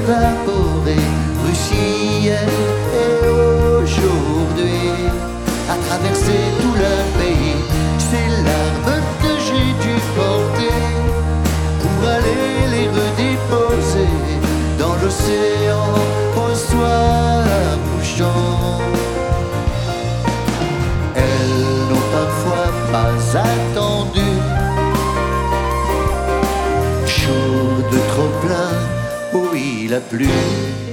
évaporé, Russie hier et aujourd'hui, a traversé tout le pays. Ces larmes que j'ai dû porter pour aller les redéposer dans l'océan au soir couchant. Elles n'ont parfois pas attendu chaud de trop plein où il a plu.